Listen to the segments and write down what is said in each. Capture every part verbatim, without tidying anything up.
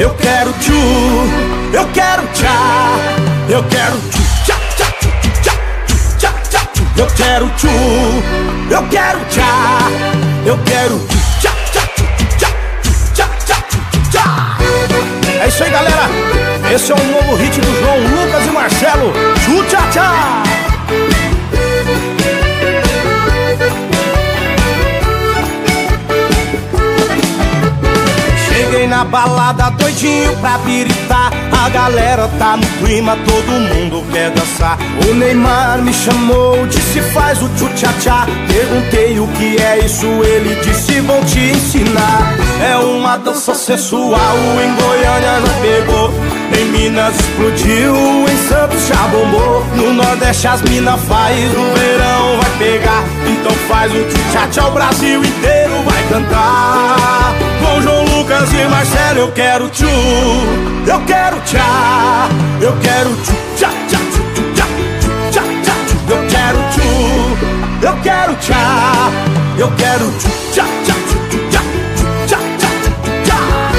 eu quero tchu, eu quero tchá, eu quero tchu, tchá, tchá, tchá, tchá, tchá, tchá, eu quero tchu, eu quero tchá, eu quero tchu, tchá, tchá, tchá, tchá, tchá, tchá. É isso aí, galera. Esse é um novo hit do João Lucas e Marcelo, tchu, tchá, tchá. Cheguei na balada doidinho pra piritar, a galera tá no clima, todo mundo quer dançar. O Neymar me chamou, disse faz o tchu-tchá-tchá. Perguntei o que é isso, ele disse vou te ensinar. É uma dança sensual, em Goiânia já pegou, em Minas explodiu, em Santos já bombou. No Nordeste as mina faz, no verão vai pegar. Então faz o tchu-tchá-tchá, o Brasil inteiro vai cantar. Com João Lucas e Marcelo eu quero tchu, eu quero tchá, eu quero tchu, tchá, tchá, tchu, tchá, tchá, tchá, tchu. Eu quero tchu, eu quero tchá, eu quero tchu, tchá, tchá, tchu, tchá, tchá, tchá, tchá.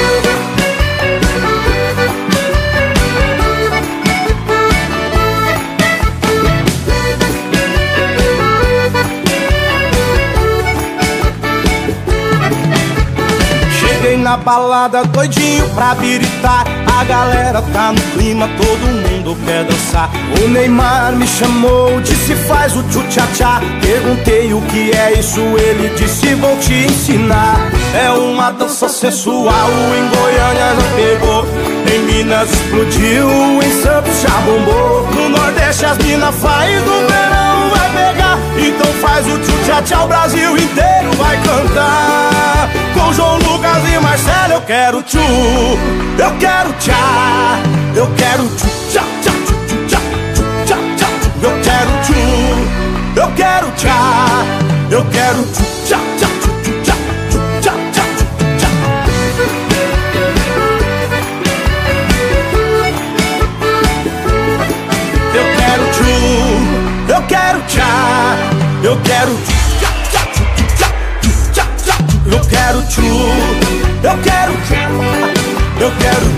Cheguei na balada doidinho pra piritar, a galera tá no clima, todo mundo quer dançar. O Neymar me chamou, disse faz o tchu-tchá-tchá. Perguntei o que é isso, ele disse vou te ensinar. É uma dança sensual, em Goiânia já pegou, em Minas explodiu, em Santos já bombou. No Nordeste as mina faz, no verão vai pegar. Então faz o tchu-tchá-tchá, o Brasil inteiro vai cantar. Com João Lucas e Marcelo eu quero tchu, eu quero tchá, eu quero tchu, tchá, tchá, tchu, tchá, tchá, tchá, tchu. Eu quero tchu, eu quero tchá, eu quero tchu, tchá, tchá, tchu, tchá, tchá, tchá, tchá. Eu quero tchu, eu quero tchá, eu quero tchu, tchá, tchá, tchu, tchá, tchá, tchá, tchá. Eu quero tchu, eu quero tchá, eu quero